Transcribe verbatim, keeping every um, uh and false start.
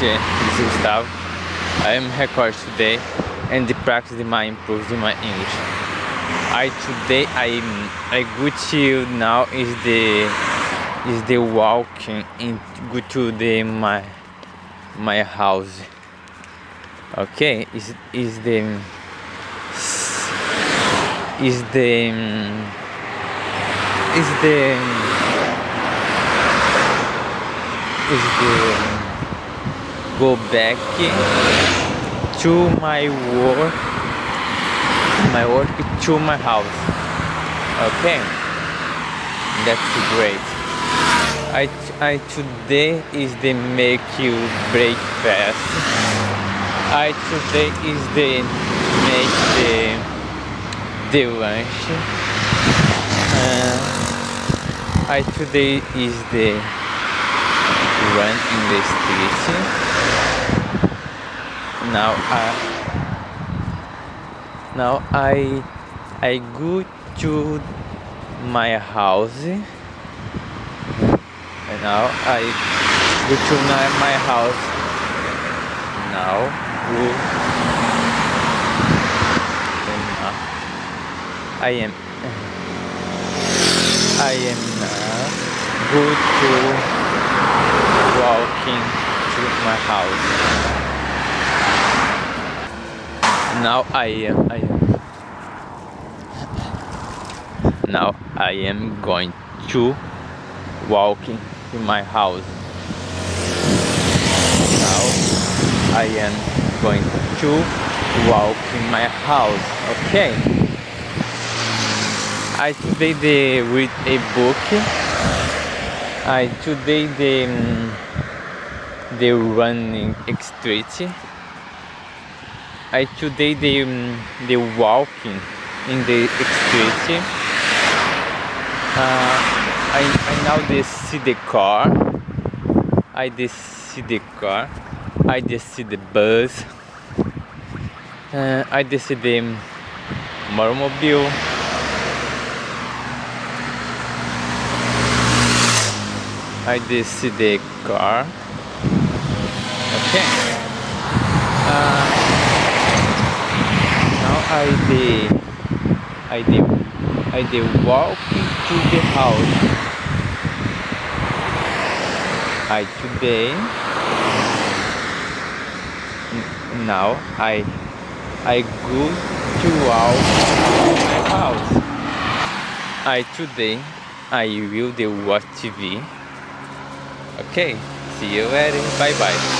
this is Gustavo. I am recording today and practicing my improving my English. I today I I go to now is the is the walking in go to the my my house. Okay, is is the is the is the is the go back to my work my work to my house. Okay, that's great. I I today is the make you breakfast. I today is the make the the lunch. Uh, I today is the run in the street. Now I now I I go to my house. And now I go to my, my house. Now go. And now I am I am now go to walking to my house. Now I am I am now I am going to walking to my house. Now I am going to walk in my house. Okay. I today the read a book. I today the um, the running street. I today the um, the walking in the street. Uh, I I now they see the car. I just see the car. I just see the bus. Uh, I just see the automobile. I just see the car. Okay. Uh, now I the I the I the walking to the house. I today now I I go to walk to my house. I today I will the watch T V. Okay, see you later. Bye bye.